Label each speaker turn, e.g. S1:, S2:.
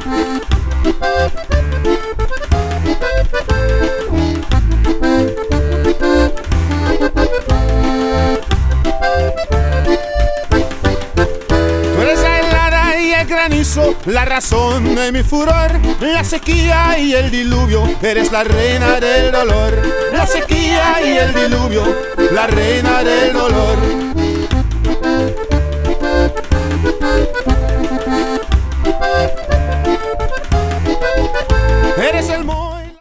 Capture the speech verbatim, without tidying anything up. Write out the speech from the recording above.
S1: La razón de mi furor, la sequía y el diluvio, eres la reina del dolor. La sequía y el diluvio, la reina del dolor.